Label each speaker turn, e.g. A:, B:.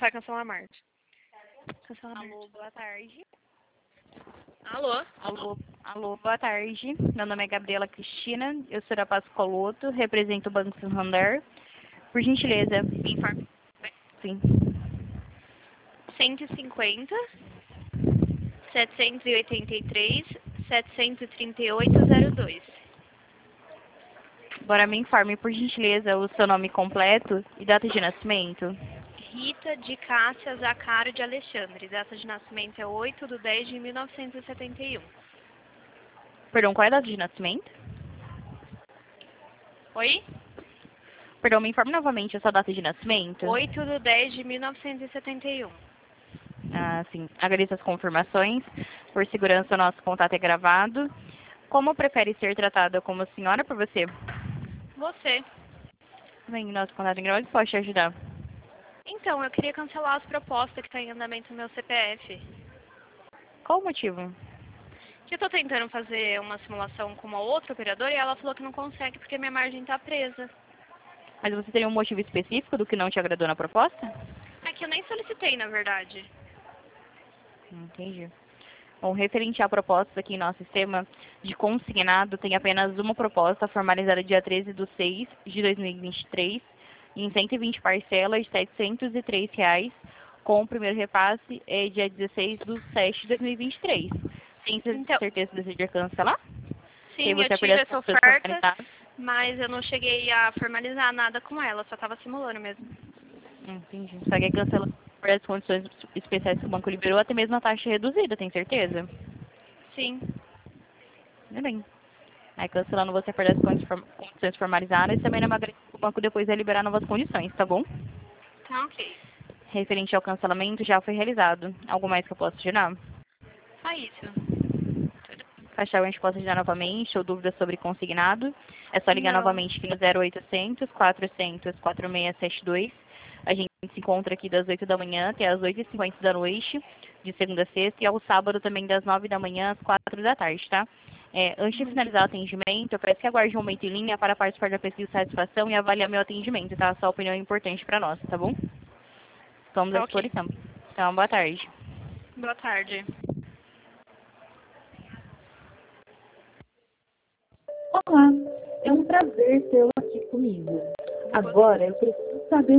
A: vai cancelar a Marte. Cancela a Marte.
B: Alô, boa tarde.
A: Alô?
B: Alô, boa tarde. Meu nome é Gabriela Cristina, eu sou da Pascoloto, represento o Banco Santander. Por gentileza, me informe. Sim.
A: 150, 783, 73802.
B: Agora me informe, por gentileza, o seu nome completo e data de nascimento.
A: Rita de Cássia Zacário de Alexandre. Data de nascimento é 8/10/1971.
B: Perdão, qual é a data de nascimento?
A: Oi?
B: Perdão, me informe novamente a sua data de nascimento.
A: 8/10/1971.
B: Ah, sim. Agradeço as confirmações. Por segurança, o nosso contato é gravado. Como prefere ser tratada como senhora por você?
A: Você.
B: Bem, nosso contato é gravado, pode te ajudar.
A: Então, eu queria cancelar as propostas que estão em andamento no meu CPF.
B: Qual o motivo?
A: Que eu tô tentando fazer uma simulação com uma outra operadora e ela falou que não consegue porque minha margem está presa.
B: Mas você teria um motivo específico do que não te agradou na proposta?
A: É que eu nem solicitei, na verdade.
B: Entendi. Bom, referente a propostas aqui em nosso sistema de consignado, tem apenas uma proposta formalizada dia 13/6/2023, em 120 parcelas de R$ 703, com o primeiro repasse dia 16/7/2023. Tem
A: Então,
B: certeza que deseja cancelar? E
A: sim, eu
B: você
A: tive
B: perder as
A: essa
B: condições
A: oferta,
B: formalizadas?
A: mas eu não cheguei a formalizar nada com ela, só tava simulando mesmo.
B: Entendi. Só que cancelar por as condições especiais que o banco liberou, até mesmo a taxa reduzida, tem certeza?
A: Sim.
B: Tudo bem. Aí cancelando você perde as condições formalizadas e também na maioria o banco depois vai liberar novas condições, tá bom?
A: Tá ok.
B: Referente ao cancelamento, já foi realizado. Algo mais que eu posso ajudar?
A: Só isso.
B: Achar a gente possa ajudar novamente ou dúvidas sobre consignado, é só ligar
A: Não.
B: novamente aqui no 0800 400 4672. A gente se encontra aqui das 8 da manhã até as 8h50 da noite, de segunda a sexta, e ao sábado também das 9 da manhã às 4 da tarde, tá? Antes de finalizar o atendimento, eu peço que aguarde um momento em linha para participar da pesquisa de satisfação e avaliar meu atendimento, tá? Sua opinião é importante para nós, tá bom? Estamos à
A: Tá ok.
B: disposição. Então, boa tarde.
A: Boa tarde.
C: Olá, é um prazer tê-lo aqui comigo. Agora eu preciso saber